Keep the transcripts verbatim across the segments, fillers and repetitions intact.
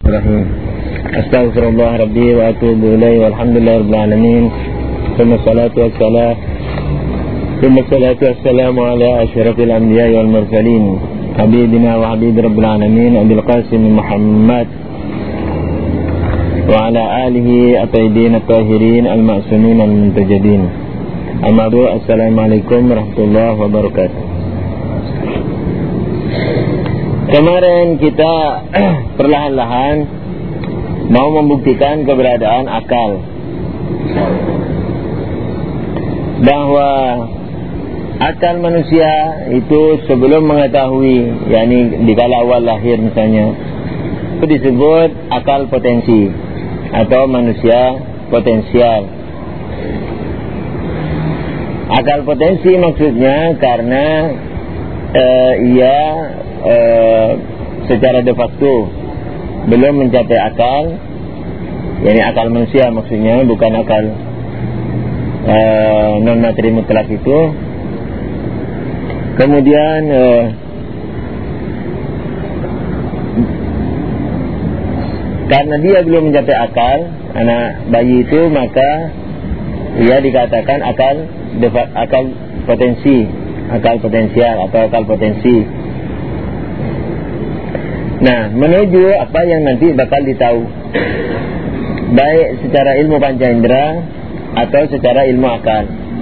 Bismillahirrahmanirrahim. Astaghfirullah rabbi wa atubu ilaihi walhamdulillahi rabbil alamin. Thumma salatu wassalam Thumma salatu wassalamu ala asyrafil anbiya'i wal mursalin habibina wa habib rabbil alamin Abil Qasim Muhammad wa ala alihi at-tayyibin at-tahirin al-ma'sumin al-muntajabin. Amma ba'du. Assalamualaikum warahmatullahi wabarakatuh. Kemarin kita perlahan-lahan mau membuktikan keberadaan akal, bahwa akal manusia itu sebelum mengetahui, yakni di kala awal lahir misalnya, itu disebut akal potensi atau manusia potensial. Akal potensi maksudnya karena uh, ia uh, secara de facto belum mencapai akal, yakni akal manusia maksudnya, bukan akal uh, non materi mutlak itu. Kemudian uh, karena dia belum mencapai akal, anak bayi itu, maka ia dikatakan akal akal potensi, akal potensial atau akal potensi. Nah, menuju apa yang nanti bakal ditahu, baik secara ilmu panca indera atau secara ilmu akal.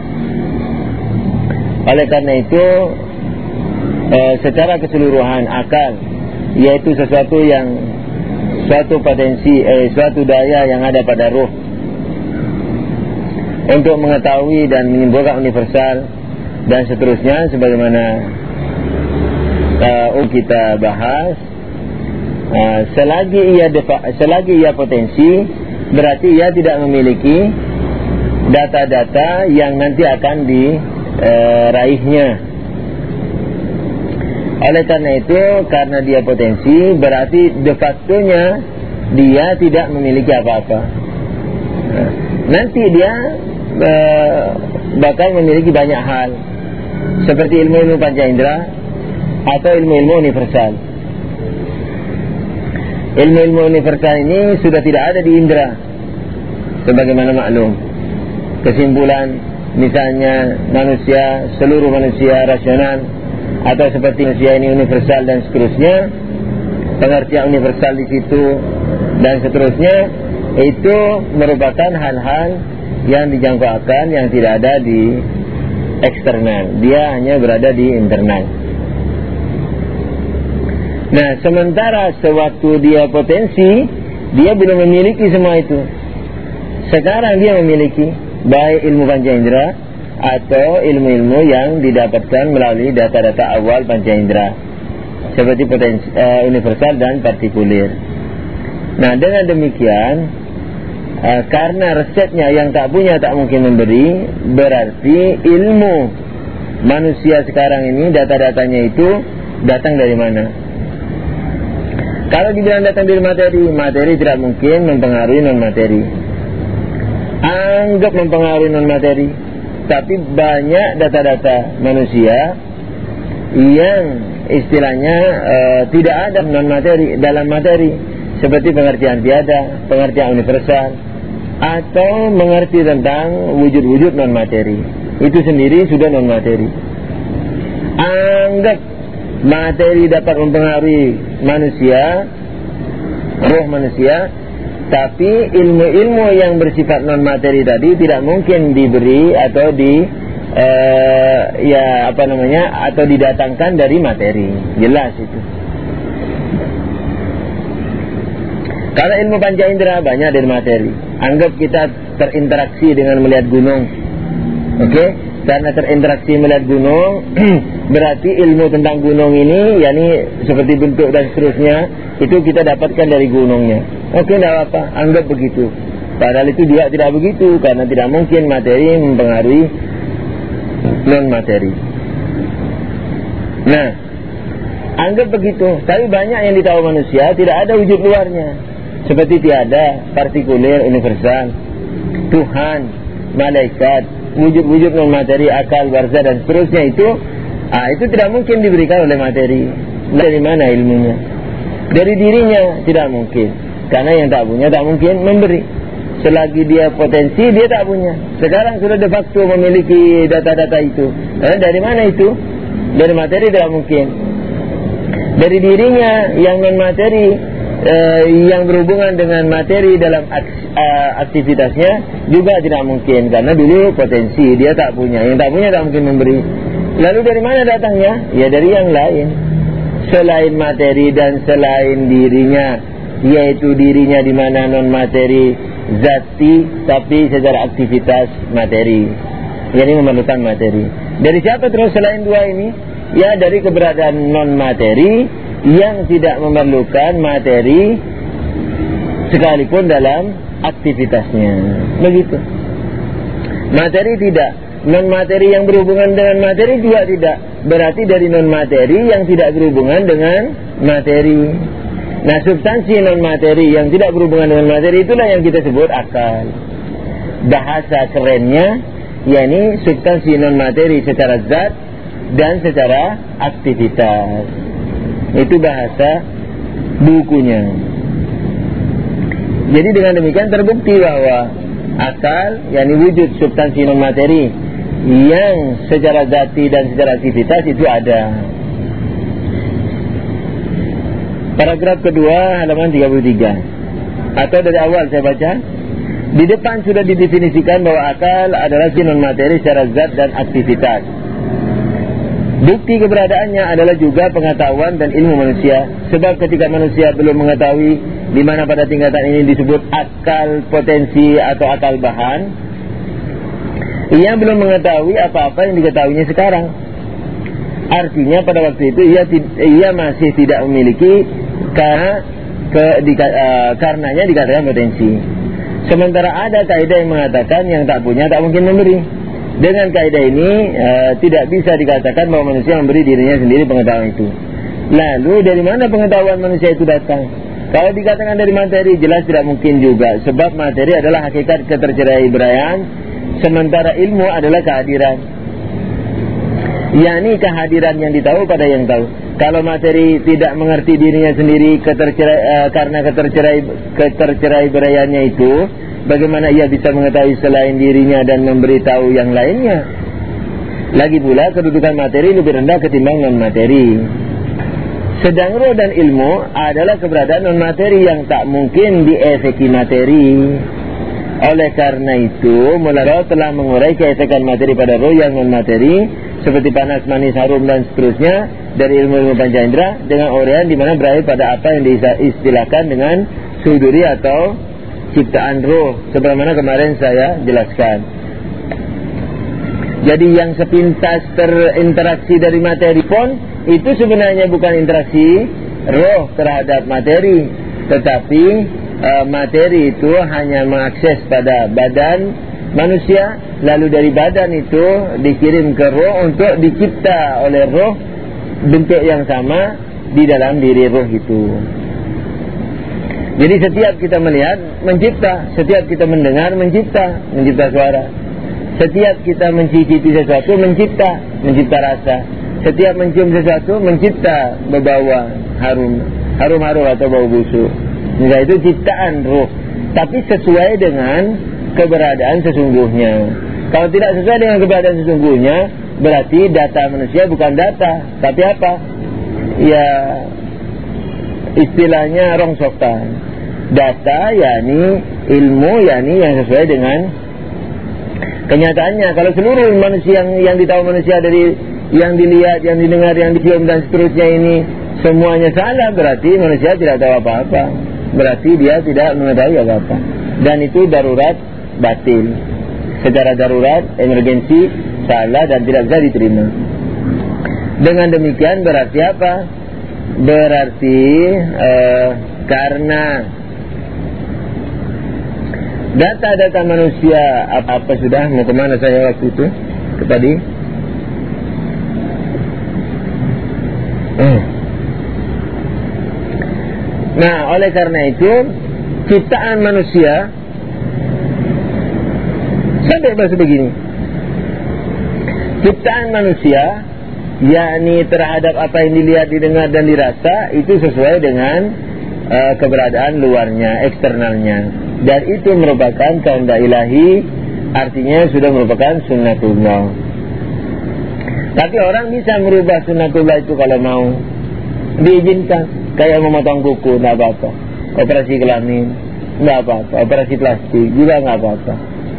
Oleh karena itu, eh, secara keseluruhan akal, yaitu sesuatu yang suatu potensi, eh, suatu daya yang ada pada ruh untuk mengetahui dan menyimpulkan universal dan seterusnya, sebagaimana uh, kita bahas. Uh, selagi ia defa, selagi ia potensi, berarti ia tidak memiliki data-data yang nanti akan diraihnya. Uh, Oleh karena itu, karena dia potensi, berarti de facto-nya dia tidak memiliki apa-apa. Nah, nanti dia Uh, bakal memiliki banyak hal, seperti ilmu-ilmu panca indera atau ilmu-ilmu universal. Ilmu-ilmu universal ini sudah tidak ada di indera, sebagaimana maklum. Kesimpulan, misalnya manusia, seluruh manusia rasional, atau seperti manusia ini universal dan seterusnya, pengertian universal di situ dan seterusnya, itu merupakan hal-hal yang dijangkau akal, yang tidak ada di eksternal, dia hanya berada di internal. Nah, sementara sewaktu dia potensi, dia belum memiliki semua itu. Sekarang dia memiliki baik ilmu panca indera atau ilmu-ilmu yang didapatkan melalui data-data awal panca indera, seperti potensi, uh, universal dan partikulir. Nah, dengan demikian, Uh, karena resepnya yang tak punya tak mungkin memberi, berarti ilmu manusia sekarang ini, data-datanya itu datang dari mana? Kalau dibilang datang dari materi, materi tidak mungkin mempengaruhi non-materi. Anggap mempengaruhi non-materi, tapi banyak data-data manusia yang istilahnya uh, tidak ada non-materi dalam materi, seperti pengertian tiada, pengertian universal, atau mengerti tentang wujud-wujud non-materi. Itu sendiri sudah non-materi. Anggap materi dapat mempengaruhi manusia, roh manusia, tapi ilmu-ilmu yang bersifat non-materi tadi tidak mungkin diberi atau di uh, ya apa namanya atau didatangkan dari materi. Jelas itu. Karena ilmu panca indera banyak dari materi. Anggap kita terinteraksi dengan melihat gunung, oke? Okay? Karena terinteraksi melihat gunung, berarti ilmu tentang gunung ini, yakni seperti bentuk dan seterusnya, itu kita dapatkan dari gunungnya. Oke, okay, tidak apa-apa, anggap begitu. Padahal itu juga tidak begitu, karena tidak mungkin materi mempengaruhi non-materi. Nah, anggap begitu. Tapi banyak yang ditahu manusia tidak ada wujud luarnya, seperti tiada, partikulir, universal, Tuhan, malaikat, wujud-wujud non-materi, akal, barzah dan seterusnya itu, ah, itu tidak mungkin diberikan oleh materi. Dari mana ilmunya? Dari dirinya tidak mungkin. Karena yang tak punya tak mungkin memberi. Selagi dia potensi, dia tak punya. Sekarang sudah de facto memiliki data-data itu. Eh, dari mana itu? Dari materi tidak mungkin. Dari dirinya yang non-materi, eh, yang berhubungan dengan materi dalam aks, uh, aktivitasnya juga tidak mungkin. Karena dulu potensi, dia tak punya. Yang tak punya tak mungkin memberi. Lalu dari mana datangnya? Ya dari yang lain. Selain materi dan selain dirinya, yaitu dirinya di mana non-materi zati, tapi secara aktivitas materi. Jadi memerlukan materi. Dari siapa terus selain dua ini? Ya dari keberadaan non-materi yang tidak memerlukan materi sekalipun dalam aktivitasnya. Begitu. Materi tidak, non-materi yang berhubungan dengan materi juga tidak. Berarti dari non-materi yang tidak berhubungan dengan materi. Nah, substansi non-materi yang tidak berhubungan dengan materi itulah yang kita sebut akal. Bahasa kerennya, yakni substansi non-materi secara zat dan secara aktivitas. Itu bahasa bukunya. Jadi dengan demikian terbukti bahwa akal, yakni wujud substansi non-materi yang secara zati dan secara aktivitas itu ada. Paragraf kedua halaman tiga puluh tiga. Atau dari awal saya baca. Di depan sudah didefinisikan bahwa akal adalah non-materi secara zat dan aktivitas. Bukti keberadaannya adalah juga pengetahuan dan ilmu manusia. Sebab ketika manusia belum mengetahui di mana pada tingkatan ini disebut akal potensi atau akal bahan, ia belum mengetahui apa-apa yang diketahuinya sekarang. Artinya pada waktu itu ia, ia masih tidak memiliki karena ke, di, uh, karenanya dikatakan potensi. Sementara ada kaidah yang mengatakan yang tak punya tak mungkin memberi. Dengan kaidah ini uh, tidak bisa dikatakan bahwa manusia memberi dirinya sendiri pengetahuan itu. Lalu dari mana pengetahuan manusia itu datang? Kalau dikatakan dari materi, jelas tidak mungkin juga. Sebab materi adalah hakikat keterceraiberaian, sementara ilmu adalah kehadiran. yakni kehadiran yang ditahu pada yang tahu. Kalau materi tidak mengerti dirinya sendiri ketercerai, uh, karena ketercerai keterceraiberaiannya itu, bagaimana ia bisa mengetahui selain dirinya dan memberitahu yang lainnya? Lagi pula kedudukan materi lebih rendah ketimbang non materi. Sedang roh dan ilmu adalah keberadaan non materi yang tak mungkin diefeki materi. Oleh karena itu, mula roh telah mengurai keefekan materi pada roh yang non materi, seperti panas, manis, harum dan seterusnya dari ilmu-ilmu pancaindera, dengan uraian di mana berakhir pada apa yang diistilahkan dengan suduri atau ciptaan roh, sebagaimana kemarin saya jelaskan. Jadi yang sepintas terinteraksi dari materi pun itu sebenarnya bukan interaksi roh terhadap materi, tetapi e, materi itu hanya mengakses pada badan manusia, lalu dari badan itu dikirim ke roh untuk dicipta oleh roh bentuk yang sama di dalam diri roh itu. Jadi setiap kita melihat mencipta, setiap kita mendengar mencipta, mencipta suara. Setiap kita mencicipi sesuatu mencipta, mencipta rasa. Setiap mencium sesuatu mencipta berbau harum, harum-harum atau bau busuk. Nah, itu ciptaan roh, tapi sesuai dengan keberadaan sesungguhnya. Kalau tidak sesuai dengan keberadaan sesungguhnya, berarti data manusia bukan data, tapi apa? Ya, istilahnya rongsokan. Data yakni ilmu, yakni yang sesuai dengan kenyataannya. Kalau seluruh manusia yang, yang ditahu manusia dari yang dilihat, yang didengar, yang dicium dan seterusnya ini semuanya salah, berarti manusia tidak tahu apa-apa. Berarti dia tidak mengetahui apa-apa. Dan itu darurat batil. Secara darurat, emergensi, salah dan tidak bisa diterima. Dengan demikian berarti apa? Berarti eh, karena data-data manusia apa-apa sudah, mau kemana saya waktu itu ke tadi? Hmm. Nah, oleh karena itu ciptaan manusia sampai bahasa begini, ciptaan manusia yakni terhadap apa yang dilihat, didengar dan dirasa itu sesuai dengan uh, keberadaan luarnya, eksternalnya. Dan itu merupakan kehendak ilahi, artinya sudah merupakan sunnatullah. Tapi orang bisa merubah sunnatullah itu kalau mau, diizinkan. Kayak memotong kuku, tidak apa-apa. Operasi kelamin, tidak apa-apa. Operasi plastik juga tidak apa-apa.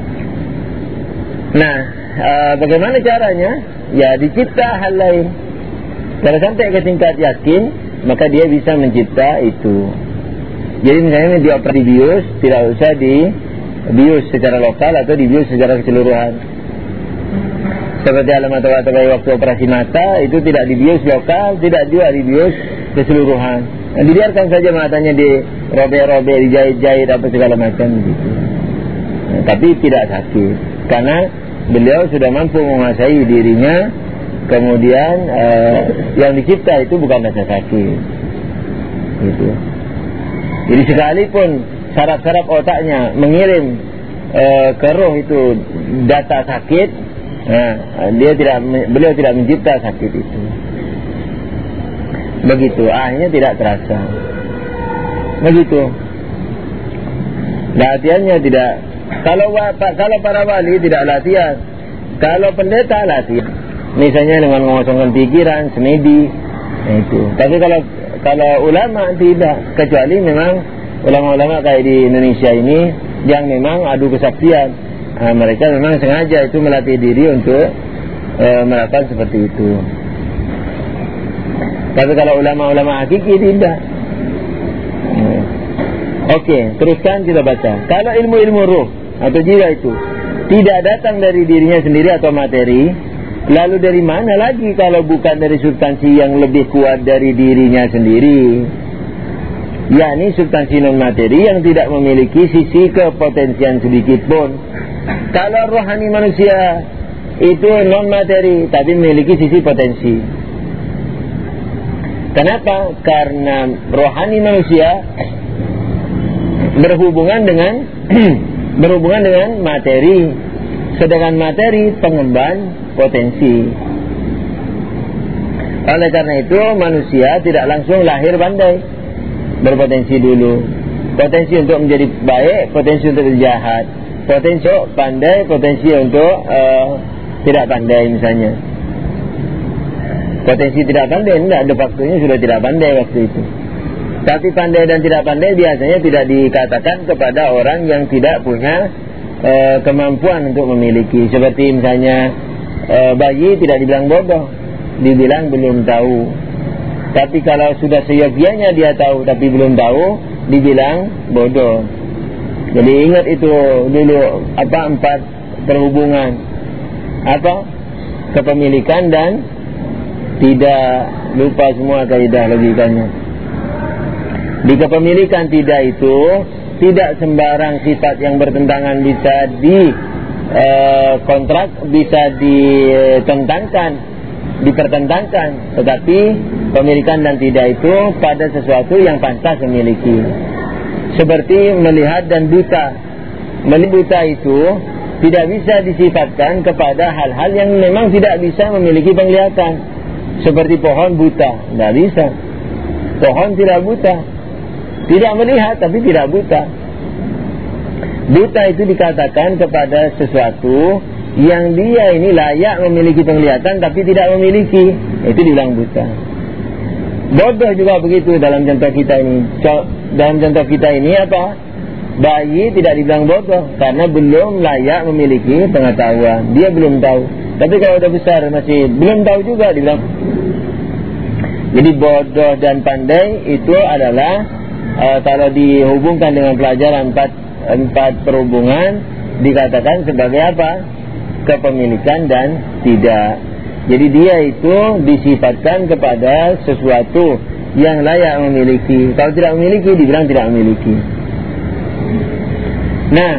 Nah, uh, bagaimana caranya? Ya, dicipta hal lain. Kalau sampai ke tingkat yakin, maka dia bisa mencipta itu. Jadi misalnya dioperasi bius, tidak usah di bius secara lokal atau dibius secara keseluruhan. Seperti alamat waktu operasi mata, itu tidak dibius lokal, tidak juga dibius keseluruhan. Nah, dibiarkan saja matanya dirobek-robek, dijahit-jahit apa segala macam gitu. Nah, tapi tidak sakit, karena beliau sudah mampu menguasai dirinya. Kemudian eh, yang dicipta itu bukan rasa sakit gitu. Jadi sekalipun saraf-saraf otaknya mengirim eh, ke roh itu data sakit, nah, dia tidak, beliau tidak mencipta sakit itu. Begitu, akhirnya tidak terasa. Begitu. Latihannya tidak. Kalau kalau para wali tidak latihan, kalau pendeta latihan. Misalnya dengan mengosongkan pikiran, semedi, nah itu. Tapi kalau kalau ulama tidak, kecuali memang ulama-ulama kayak di Indonesia ini yang memang adu kesaksian. Nah, mereka memang sengaja itu melatih diri untuk e, melakukan seperti itu. Tapi kalau ulama-ulama hakiki tidak. Hmm. Oke, teruskan kita baca. Kalau ilmu-ilmu ruh atau jiwa itu tidak datang dari dirinya sendiri atau materi, lalu dari mana lagi kalau bukan dari substansi yang lebih kuat dari dirinya sendiri, yakni substansi non materi yang tidak memiliki sisi kepotensian sedikit pun. Kalau rohani manusia itu non materi tapi memiliki sisi potensi. Kenapa? Karena rohani manusia berhubungan dengan berhubungan dengan materi, sedangkan materi pengemban potensi. Oleh karena itu manusia tidak langsung lahir pandai, berpotensi dulu. Potensi untuk menjadi baik, potensi untuk menjadi jahat, potensi pandai, potensi untuk uh, tidak pandai misalnya. Potensi tidak pandai, tidak ada waktunya sudah tidak pandai waktu itu. Tapi pandai dan tidak pandai biasanya tidak dikatakan kepada orang yang tidak punya uh, kemampuan untuk memiliki. Seperti misalnya E, bayi tidak dibilang bodoh, dibilang belum tahu. Tapi kalau sudah seyogianya dia tahu tapi belum tahu, dibilang bodoh. Jadi ingat itu dulu apa empat perhubungan, apa kepemilikan dan tidak, lupa semua kaidah logikanya. Di kepemilikan tidak itu tidak sembarang sifat yang bertentangan bisa di Eh, kontrak, bisa ditentangkan, dipertentangkan. Tetapi pemilikan dan tidak itu pada sesuatu yang pantas memiliki. Seperti melihat dan buta. Melihat buta itu tidak bisa disifatkan kepada hal-hal yang memang tidak bisa memiliki penglihatan. Seperti pohon buta, tidak bisa. Pohon tidak buta, tidak melihat tapi tidak buta. Buta itu dikatakan kepada sesuatu yang dia ini layak memiliki penglihatan tapi tidak memiliki, itu dibilang buta. Bodoh juga begitu dalam contoh kita ini. Dalam contoh kita ini apa? Bayi tidak dibilang bodoh karena belum layak memiliki pengetahuan, dia belum tahu. Tapi kalau sudah besar masih belum tahu juga dibilang. Jadi bodoh dan pandai itu adalah uh, kalau dihubungkan dengan pelajaran empat empat perhubungan dikatakan sebagai apa? Kepemilikan dan tidak. Jadi dia itu disifatkan kepada sesuatu yang layak memiliki. Kalau tidak memiliki dibilang tidak memiliki. Nah,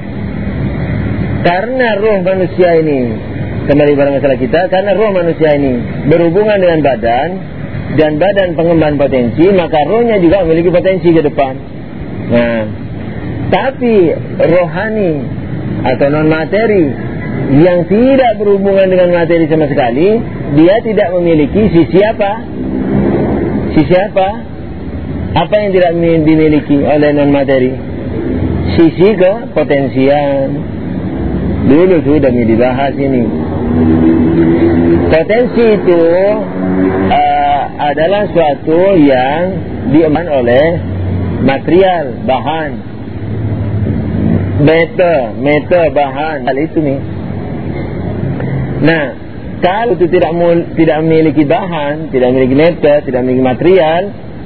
karena roh manusia ini, kembali pada masalah kita, karena roh manusia ini berhubungan dengan badan dan badan pengemban potensi, maka rohnya juga memiliki potensi ke depan. Nah, tapi rohani atau non materi yang tidak berhubungan dengan materi sama sekali, dia tidak memiliki sisi apa? Sisi apa? Apa yang tidak dimiliki oleh non-materi? Sisi kepotensian. Dulu sudah dibahas ini. Potensi itu uh, adalah suatu yang diemban oleh material, bahan. Meter, meter, bahan. Hal itu nih. Nah, kalau itu tidak tidak memiliki bahan, tidak memiliki meter, tidak memiliki material,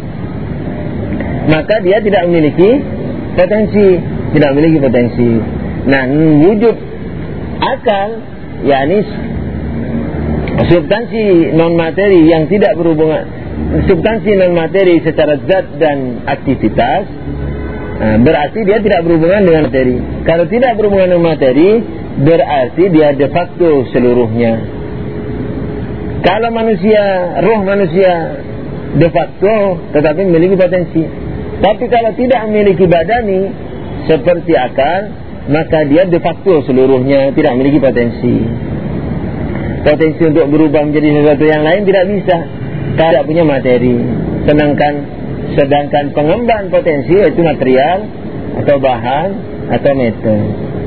maka dia tidak memiliki potensi, tidak memiliki potensi. Nah, wujud akal, yakni substansi non materi yang tidak berhubungan, substansi non materi secara zat dan aktivitas, nah, berarti dia tidak berhubungan dengan materi. Kalau tidak berhubungan dengan materi, berarti dia de facto seluruhnya. Kalau manusia, roh manusia de facto tetapi memiliki potensi. Tapi kalau tidak memiliki badani seperti akal, maka dia de facto seluruhnya, tidak memiliki potensi. Potensi untuk berubah menjadi sesuatu yang lain tidak bisa, tidak punya materi. Sedangkan sedangkan pengemban potensi itu material atau bahan atau meter.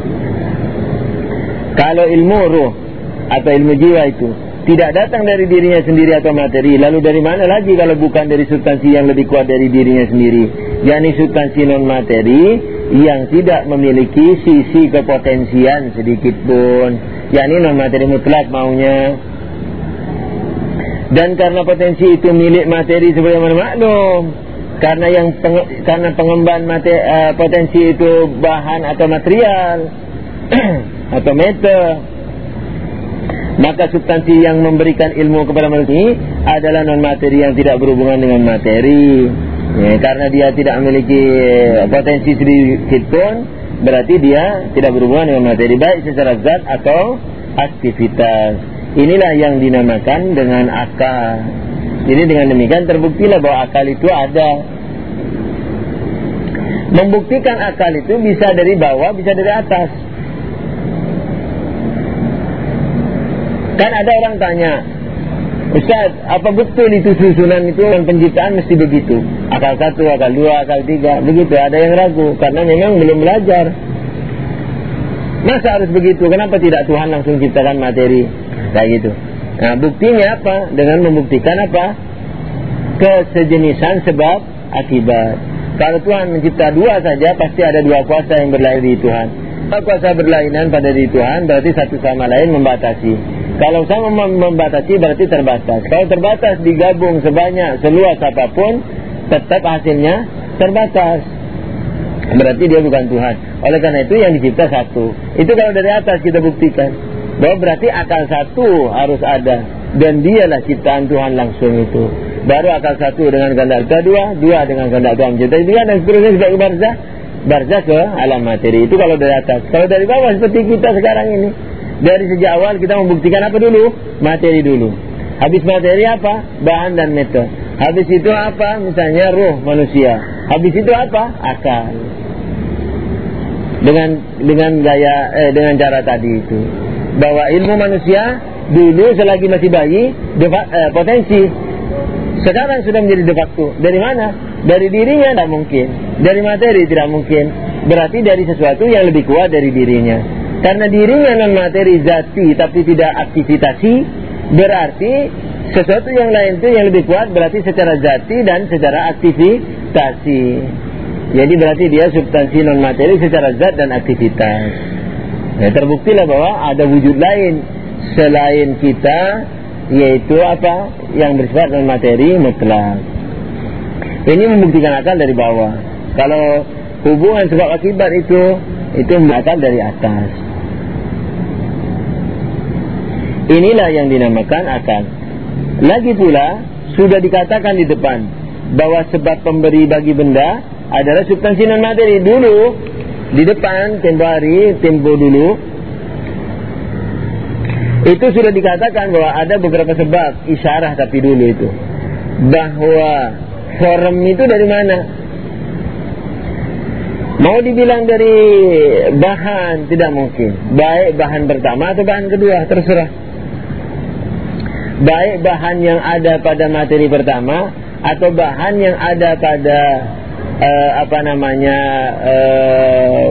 Kalau ilmu ruh atau ilmu jiwa itu tidak datang dari dirinya sendiri atau materi, lalu dari mana lagi kalau bukan dari substansi yang lebih kuat dari dirinya sendiri, yakni substansi non materi yang tidak memiliki sisi kepotensian sedikit pun, yakni non materi mutlak maunya. Dan karena potensi itu milik materi sebagaimana maklum, karena yang peng, karena pengemban materi, uh, potensi itu bahan atau material atau meter, maka substansi yang memberikan ilmu kepada manusia adalah non materi yang tidak berhubungan dengan materi. Ya, karena dia tidak memiliki potensi sedikit pun, berarti dia tidak berhubungan dengan materi, baik secara zat atau aktivitas. Inilah yang dinamakan dengan akal. Jadi dengan demikian terbuktilah bahwa akal itu ada. Membuktikan akal itu bisa dari bawah, bisa dari atas. Kan ada orang tanya, Ustaz, apa betul itu susunan itu dan penciptaan mesti begitu? Akal satu, akal dua, akal tiga, begitu. Ada yang ragu karena memang belum belajar. Masa harus begitu? Kenapa tidak Tuhan langsung ciptakan materi? Kayak gitu. Nah, buktinya apa? Dengan membuktikan apa? Kesejenisan sebab akibat. Kalau Tuhan mencipta dua saja, pasti ada dua kuasa yang berlainan di Tuhan. Kalau kuasa berlainan pada diri Tuhan, berarti satu sama lain membatasi. Kalau sama membatasi berarti terbatas. Kalau terbatas digabung sebanyak seluas apapun, tetap hasilnya terbatas. Berarti dia bukan Tuhan. Oleh karena itu yang dicipta satu. Itu kalau dari atas kita buktikan bahwa berarti akal satu harus ada, dan dialah ciptaan Tuhan langsung itu. Baru akal satu dengan kehendak dua, dua dengan kehendak Tuhan mencipta dia, dan seterusnya sebagai barzah, barzah ke alam materi. Itu kalau dari atas. Kalau dari bawah seperti kita sekarang ini, dari sejak awal kita membuktikan apa dulu? Materi dulu. Habis materi apa? Bahan dan meter. Habis itu apa? Misalnya ruh manusia. Habis itu apa? Akal. Dengan dengan gaya eh, dengan cara tadi itu, bahwa ilmu manusia dulu selagi masih bayi defa, eh, potensi. Sekarang sudah menjadi de facto. Dari mana? Dari dirinya tidak mungkin. Dari materi tidak mungkin. Berarti dari sesuatu yang lebih kuat dari dirinya. Karena dirinya non materi zati tapi tidak aktivitasi, berarti sesuatu yang lain itu yang lebih kuat berarti secara zati dan secara aktivitasi. Jadi berarti dia substansi non materi secara zat dan aktivitas. Ya, terbuktilah bahwa ada wujud lain selain kita, yaitu apa? Yang bersifat non materi mutlak. Ini membuktikan akal dari bawah. Kalau hubungan sebab akibat itu itu akal dari atas. Inilah yang dinamakan akal. Lagi pula sudah dikatakan di depan bahwa sebab pemberi bagi benda adalah substansi non materi. Dulu di depan tempo hari, tempo dulu itu sudah dikatakan bahwa ada beberapa sebab isyarah, tapi dulu itu bahwa form itu dari mana? Mau dibilang dari bahan tidak mungkin. Baik bahan pertama atau bahan kedua, terserah. Baik bahan yang ada pada materi pertama atau bahan yang ada pada uh, apa namanya uh,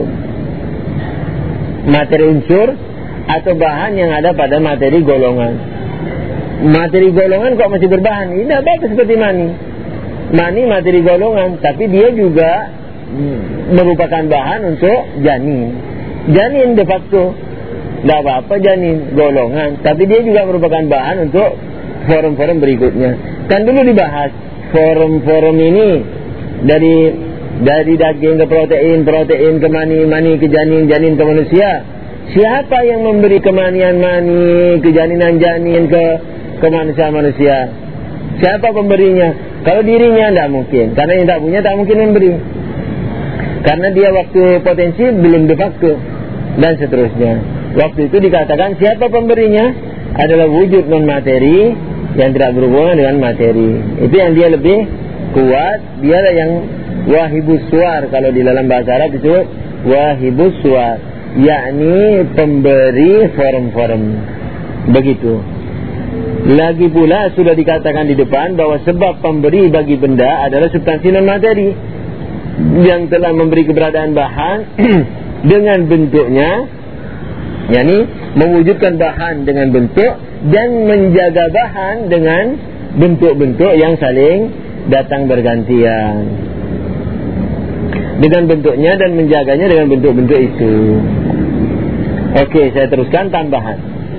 materi unsur, atau bahan yang ada pada materi golongan. Materi golongan kok masih berbahan, ini apa seperti mani. Mani materi golongan, tapi dia juga merupakan bahan untuk janin. Janin de facto, tidak apa-apa janin golongan, tapi dia juga merupakan bahan untuk forum-forum berikutnya. Kan dulu dibahas forum-forum ini dari dari daging ke protein, protein ke mani, mani ke janin, janin ke manusia. Siapa yang memberi kemanian mani, kejaninan janin ke ke manusia-manusia? Siapa pemberinya? Kalau dirinya tidak mungkin, karena yang tak punya tak mungkin memberi. Karena dia waktu potensi belum de facto dan seterusnya. Waktu itu dikatakan siapa pemberinya adalah wujud non materi yang tidak berhubungan dengan materi. Itu yang dia lebih kuat. Dia yang wahibus suar, kalau di dalam bahasa Arab itu wahibus suar, yakni pemberi form-form. Begitu. Lagi pula sudah dikatakan di depan bahwa sebab pemberi bagi benda adalah substansi non materi yang telah memberi keberadaan bahan dengan bentuknya, yakni mewujudkan bahan dengan bentuk dan menjaga bahan dengan bentuk-bentuk yang saling datang bergantian, dengan bentuknya dan menjaganya dengan bentuk-bentuk itu. Oke, saya teruskan tambahan.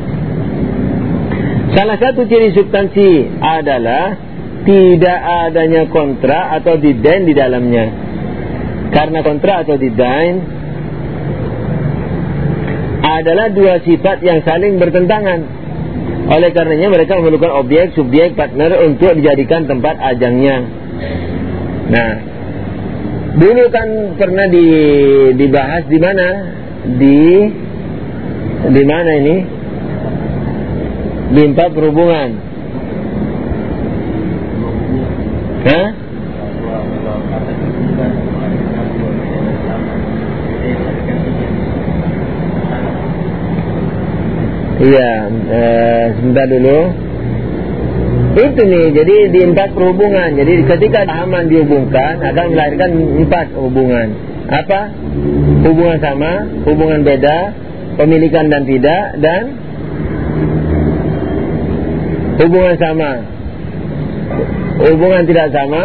Salah satu ciri substansi adalah tidak adanya kontra atau didain di dalamnya. Karena kontra atau didain adalah dua sifat yang saling bertentangan. Oleh karenanya mereka memerlukan objek, subjek, partner untuk dijadikan tempat ajangnya. Nah, dulu kan pernah di, dibahas di mana? Di di mana ini? Di empat perhubungan. Hah? Iya, eh, sebentar dulu. Itu nih, jadi di empat perhubungan. Jadi ketika aman dihubungkan akan melahirkan empat hubungan. Apa? Hubungan sama, hubungan beda, pemilikan dan tidak, dan hubungan sama, hubungan tidak sama.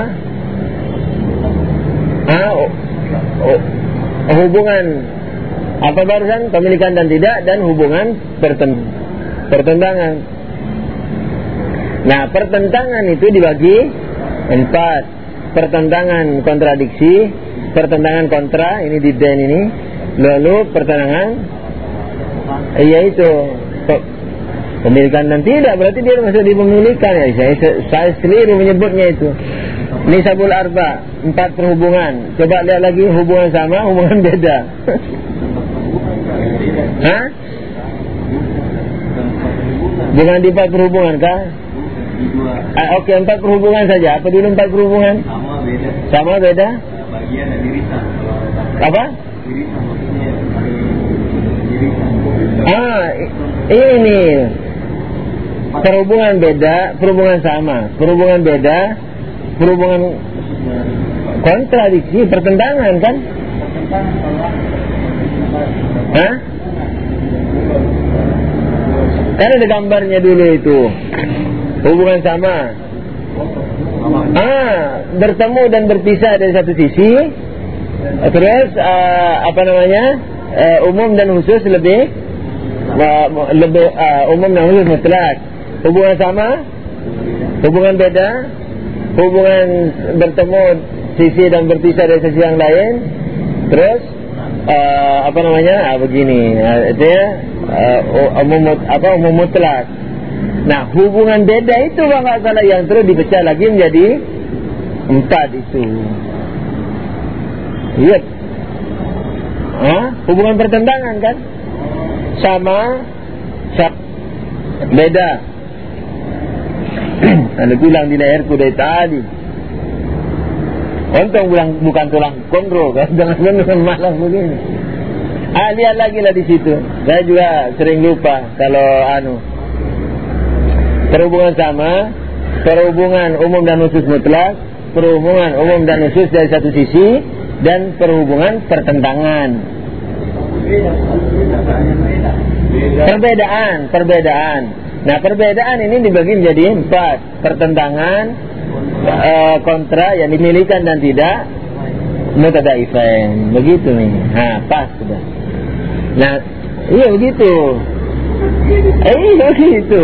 Ah, oh, oh, hubungan apa barusan? Pemilikan dan tidak, dan hubungan perten pertentangan. Nah, pertentangan itu dibagi empat. Pertentangan kontradiksi, pertentangan kontra, ini di den ini. Lalu pertentangan, yaitu pemilikan dan tidak, berarti dia masuk di pemilikan. Ya, saya, saya seliru menyebutnya itu. Nisabul arba, empat perhubungan. Coba lihat lagi, hubungan sama, hubungan beda. Hah? Bukan di empat perhubungan kah? Ah, Oke, okay, empat perhubungan saja. Apa dulu empat perhubungan? Sama beda. Sama beda? Bagian dan irisan. Apa? Irisan maksudnya. Ah, ini perhubungan beda, perhubungan sama, perhubungan beda, perhubungan kontradiksi, pertentangan kan? Hah? Kan ada gambarnya dulu itu. Hubungan sama. Ah, bertemu dan berpisah dari satu sisi. Terus uh, apa namanya? Uh, umum dan khusus lebih uh, lebih uh, umum dan khusus mutlak. Hubungan sama, hubungan beda, hubungan bertemu sisi dan berpisah dari sisi yang lain. Terus uh, apa namanya? Ah, begini. Uh, dia uh, umum apa umum mutlak. Nah, hubungan beda itu kalau nggak salah yang terus dipecah lagi menjadi empat itu. Lihat, ah, hubungan pertentangan kan? Sama, sama beda. Ada tulang di leherku dari tadi. Untung bukan bukan tulang kondro kan? Jangan jangan malas begini. Ah, lihat lagi lah di situ. Saya juga sering lupa kalau anu. Perhubungan sama, perhubungan umum dan khusus mutlak, perhubungan umum dan khusus dari satu sisi, dan perhubungan pertentangan. Perbedaan, perbedaan. Nah, perbedaan ini dibagi menjadi empat. Pertentangan, e, kontra, yang dimilikan dan tidak, mutadaifain. Begitu nih. Nah, pas sudah. Nah, iya begitu. Eh, iya begitu.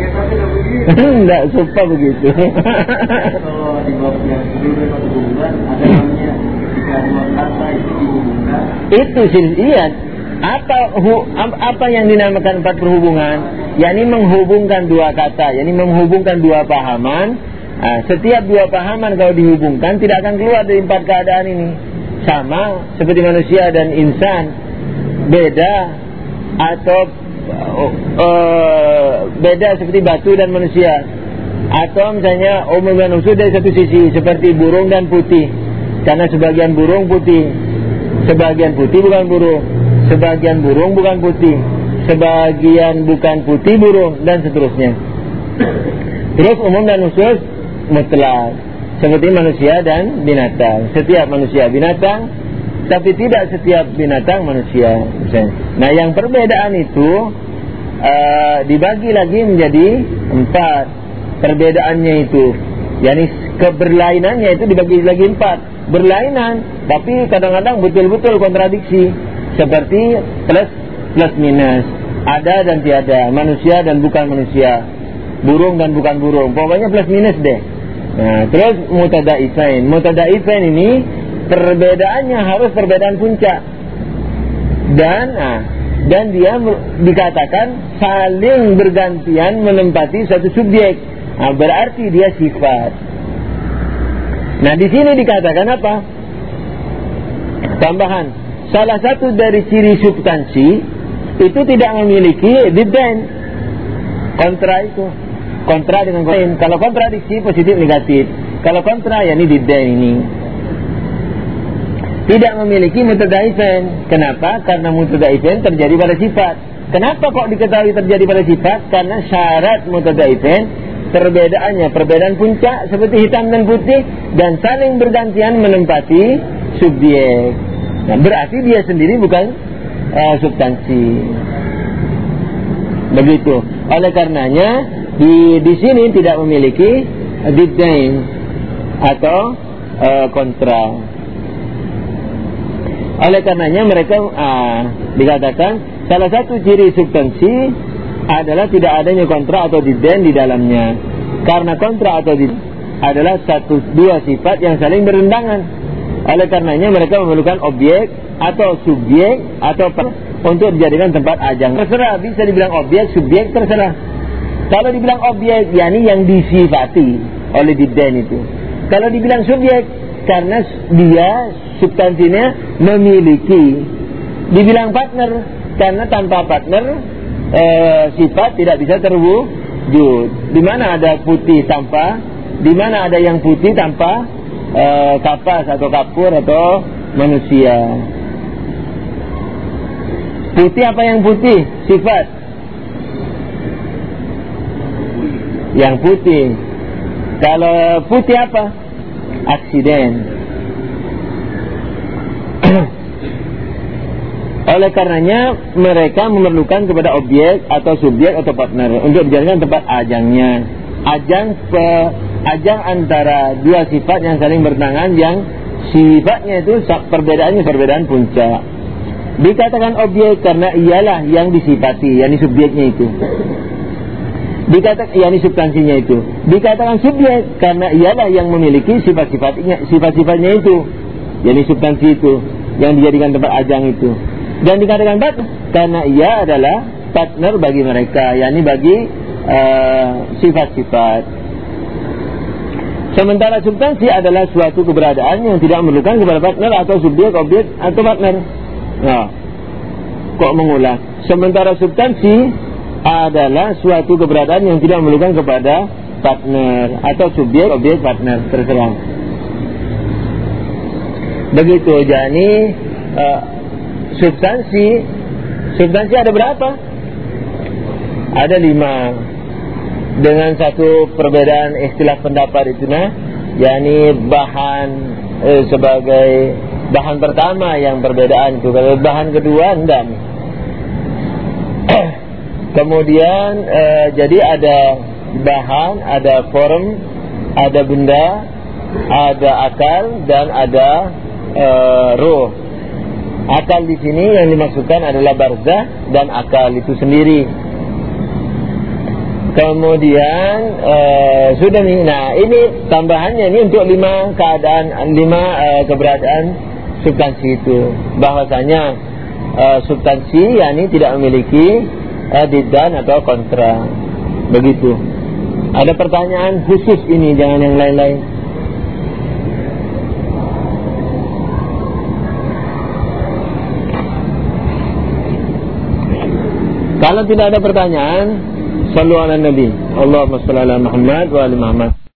Enggak suka begitu. Kalau di bab yang sebelumnya satu hubungan ada namanya jika dua kata itu dihubungkan. Itu sih, iya. Apa hu, apa yang dinamakan empat perhubungan? Yakni menghubungkan dua kata, yakni menghubungkan dua pahaman. Nah, setiap dua pahaman kalau dihubungkan tidak akan keluar dari empat keadaan ini. Sama seperti manusia dan insan, beda atau uh, uh, beda seperti batu dan manusia. Atau misalnya umum dan khusus dari satu sisi, seperti burung dan putih. Karena sebagian burung putih, sebagian putih bukan burung. Sebagian burung bukan putih, sebagian bukan putih burung, dan seterusnya. Terus umum dan khusus mutlak, seperti manusia dan binatang. Setiap manusia binatang, tapi tidak setiap binatang manusia. Nah, yang perbedaan itu uh, dibagi lagi menjadi empat. Perbedaannya itu, yakni keberlainannya itu dibagi lagi empat. Berlainan, tapi kadang-kadang betul-betul kontradiksi. Seperti plus, plus minus, ada dan tiada, manusia dan bukan manusia, burung dan bukan burung, pokoknya plus minus deh. Nah, terus mutadaifain. Mutadaifain ini perbedaannya harus perbedaan puncak. Dan nah, dan dia dikatakan saling bergantian menempati satu subjek. Nah, berarti dia sifat. Nah, di sini dikatakan apa? Tambahan. Salah satu dari ciri substansi itu tidak memiliki diddain. Kontra itu, kontra dengan lain. Kalau kontradiksi positif negatif. Kalau kontra yakni diddain ini tidak memiliki mutadaifain. Kenapa? Karena mutadaifain terjadi pada sifat. Kenapa kok diketahui terjadi pada sifat? Karena syarat mutadaifain perbedaannya perbedaan puncak seperti hitam dan putih, dan saling bergantian menempati subjek. Nah, berarti dia sendiri bukan uh, substansi. Begitu. Oleh karenanya di di sini tidak memiliki diddain atau uh, kontra. Oleh karenanya mereka uh, dikatakan salah satu ciri substansi adalah tidak adanya kontra atau diddain di dalamnya. Karena kontra atau diddain adalah satu dua sifat yang saling bertentangan. Oleh karenanya mereka memerlukan objek atau subjek atau per, untuk dijadikan tempat ajang. Terserah, bisa dibilang objek, subjek, terserah. Kalau dibilang objek, yakni yang disifati oleh diddain itu. Kalau dibilang subjek, karena dia substansinya memiliki. Dibilang partner, karena tanpa partner e, sifat tidak bisa terwujud. Di mana ada putih tanpa, di mana ada yang putih tanpa E, kapas atau kapur atau manusia. Putih apa yang putih? Sifat yang putih. Kalau putih apa? Aksiden. Oleh karenanya mereka memerlukan kepada objek atau subjek atau partner untuk dijadikan tempat ajangnya. Ajang pe Ajang antara dua sifat yang saling bertentangan, yang sifatnya itu perbedaannya perbedaan puncak. Dikatakan objek karena ialah yang disifati, yakni subjeknya itu. Dikatakan yakni substansinya itu. Dikatakan subjek karena ialah yang memiliki sifat-sifatnya, sifat-sifatnya itu, yakni substansi itu yang dijadikan tempat ajang itu. Dan dikatakan partner karena ia adalah partner bagi mereka, yakni bagi uh, sifat-sifat. Sementara substansi adalah suatu keberadaan yang tidak memerlukan kepada partner atau subjek, objek atau partner. Nah, kok mengulang? Sementara substansi adalah suatu keberadaan yang tidak memerlukan kepada partner atau subjek, objek, partner, terserah. Begitu. Jadi uh, substansi, substansi ada berapa? Ada lima. dengan satu perbedaan istilah pendapat itu nah, yakni bahan eh, sebagai bahan pertama yang perbedaan itu. Kalau bahan kedua enggak nih. Kemudian eh, jadi ada bahan, ada form, ada benda, ada akal dan ada eh, ruh. Akal di sini yang dimaksudkan adalah barzah dan akal itu sendiri. Kemudian uh, sudah nih, nah ini tambahannya ini untuk lima keadaan, lima uh, keberadaan substansi itu. Bahwasanya uh, substansi yakni tidak memiliki uh, diddan atau kontra. Begitu. Ada pertanyaan khusus ini, jangan yang lain-lain. Kalau tidak ada pertanyaan, sallu ala nabi. Allahumma shalli ala Muhammad wa ali Muhammad.